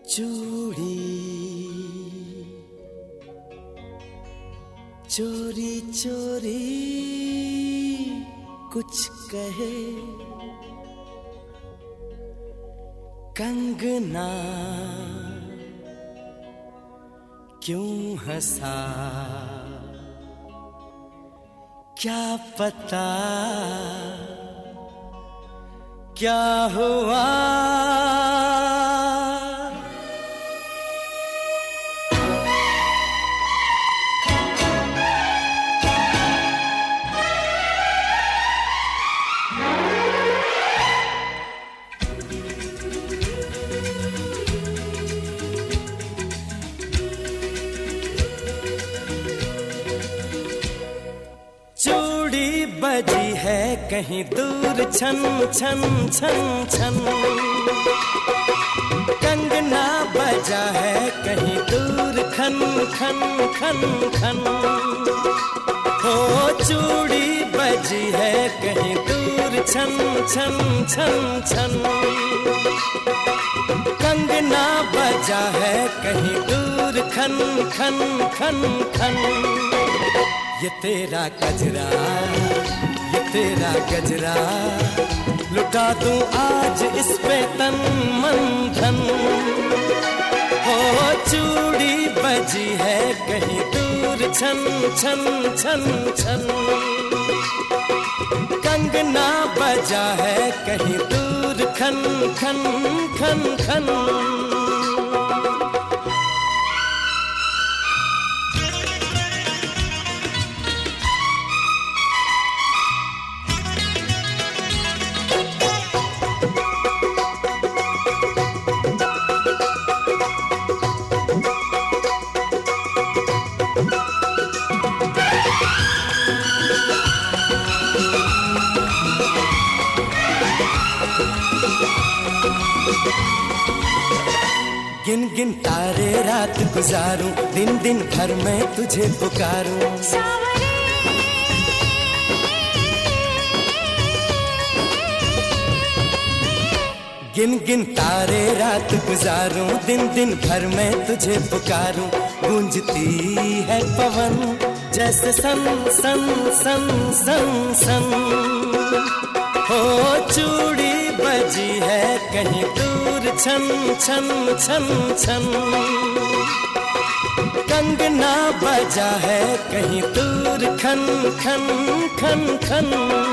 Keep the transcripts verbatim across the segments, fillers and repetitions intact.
चूड़ी चोरी चोरी कुछ कहे, कंगना क्यों हंसा, क्या पता क्या हुआ। चूड़ी बजी है कहीं दूर छन छन छन छन, कंगना बजा है कहीं दूर खन खन खन खन। हो चूड़ी बजी है कहीं दूर छन छन छन छन, कंगना बजा है कहीं दूर खन खन खन खन। ये तेरा गजरा ये तेरा गजरा लुटा दूं आज इस पे तन मन धन। हो चूड़ी बजी है कहीं दूर छन छन छन छन, कंगना बजा है कहीं दूर खन खन खन खन। गिन गिन तारे रात गुजारूं, दिन दिन भर मैं तुझे पुकारूं। गिन गिन तारे रात गुजारूं, दिन दिन भर मैं तुझे पुकारूं। गूंजती है पवन जैसे सन सन सन सन सन। हो चूड़ी बजी है कहीं दूर छन छन छन छन, कंगना बजा है कहीं दूर खन खन खन खन।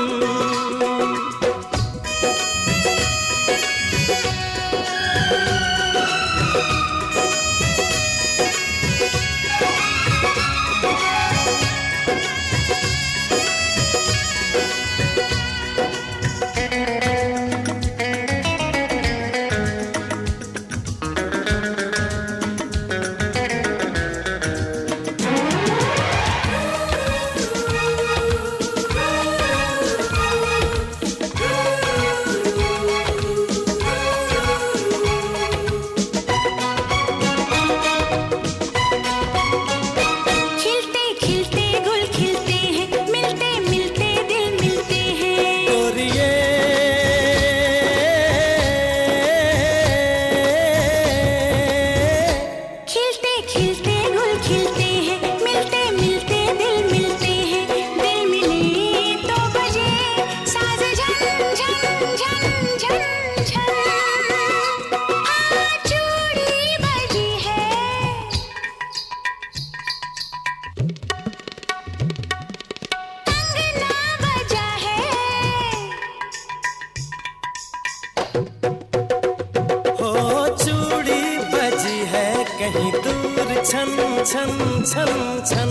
कहीं दूर छन छन छन छन,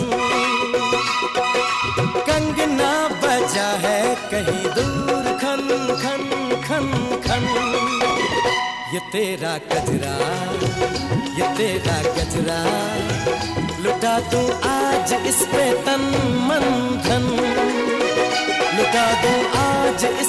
कंगना बजा है कहीं दूर खन खन खन खन। ये तेरा गजरा ये तेरा गजरा लुटा दूं आज इस पे तन मन धन, लुटा दूं आज